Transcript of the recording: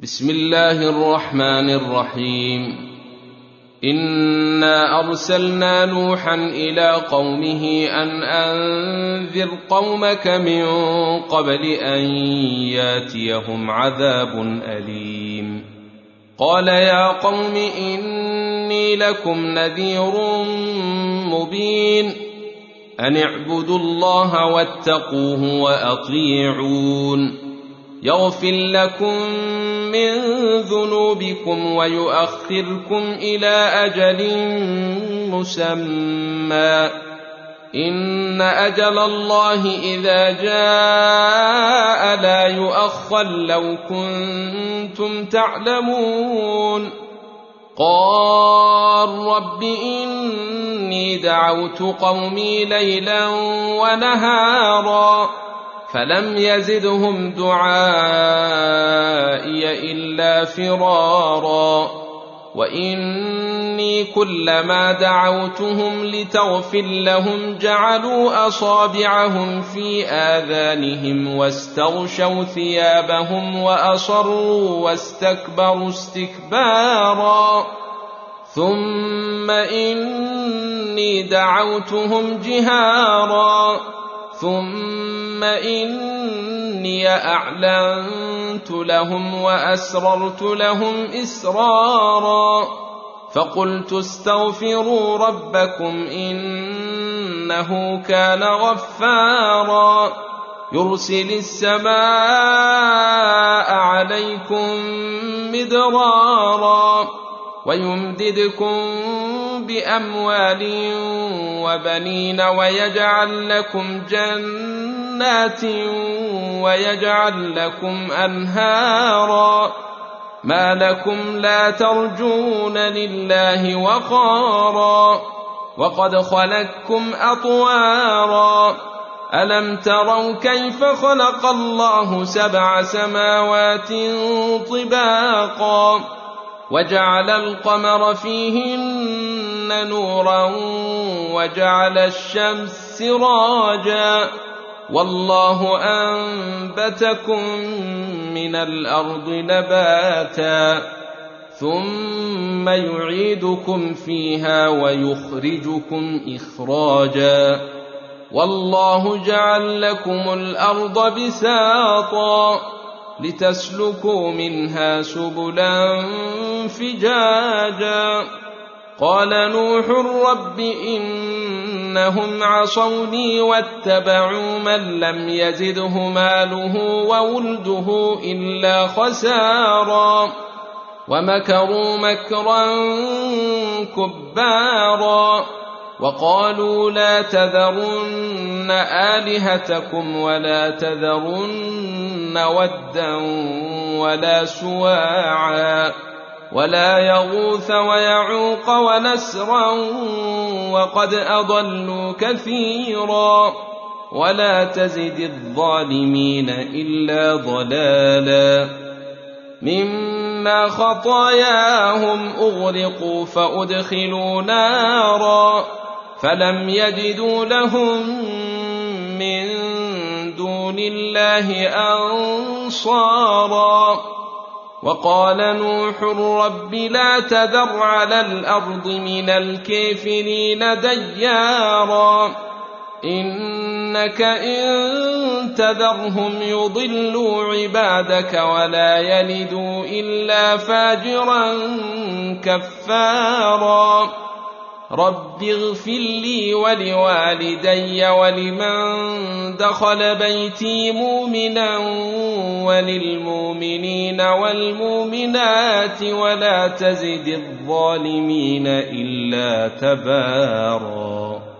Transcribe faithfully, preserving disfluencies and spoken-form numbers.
بسم الله الرحمن الرحيم. إنا أرسلنا نوحا إلى قومه أن أنذر قومك من قبل أن ياتيهم عذاب أليم. قال يا قوم إني لكم نذير مبين أن اعبدوا الله واتقوه وأطيعون يغفر لكم من ذنوبكم ويؤخركم إلى أجل مسمى إن أجل الله إذا جاء لا يؤخر لو كنتم تعلمون. قال رب إني دعوت قومي ليلا ونهارا فلم يزدهم دعائي إلا فرارا وإني كلما دعوتهم لتغفر لهم جعلوا أصابعهم في آذانهم واستغشوا ثيابهم وأصروا واستكبروا استكبارا ثم إني دعوتهم جهارا ثم إني أعلنت لهم وأسررت لهم إسرارا فقلت استغفروا ربكم إنه كان غفارا يرسل السماء عليكم مدرارا ويمددكم بأموال وبنين ويجعل لكم جنات ويجعل لكم أنهارا ما لكم لا ترجون لله وقارا وقد خلقكم أطوارا ألم تروا كيف خلق الله سبع سماوات طباقا وجعل القمر فيهن نورا وجعل الشمس سراجا والله أنبتكم من الأرض نباتا ثم يعيدكم فيها ويخرجكم إخراجا والله جعل لكم الأرض بساطا لتسلكوا منها سبلا فجاجا قال نوح رب إنهم عصوني واتبعوا من لم يزده ماله وولده إلا خسارا ومكروا مكرا كبارا وقالوا لا تذرن آلهتكم ولا تذرن ودا ولا سواعا ولا يغوث ويعوق ونسرا وقد أضلوا كثيرا ولا تزد الظالمين إلا ضلالا مما خطاياهم أغرقوا فأدخلوا نارا فلم يجدوا لهم من دون الله أنصارا وقال نوح رب لا تذر على الأرض من الكافرين ديارا إنك إن تذرهم يضلوا عبادك ولا يلدوا إلا فاجرا كفارا رب اغفر لي ولوالدي ولمن دخل بيتي مؤمنا وللمؤمنين والمؤمنات ولا تزد الظالمين إلا تبارا.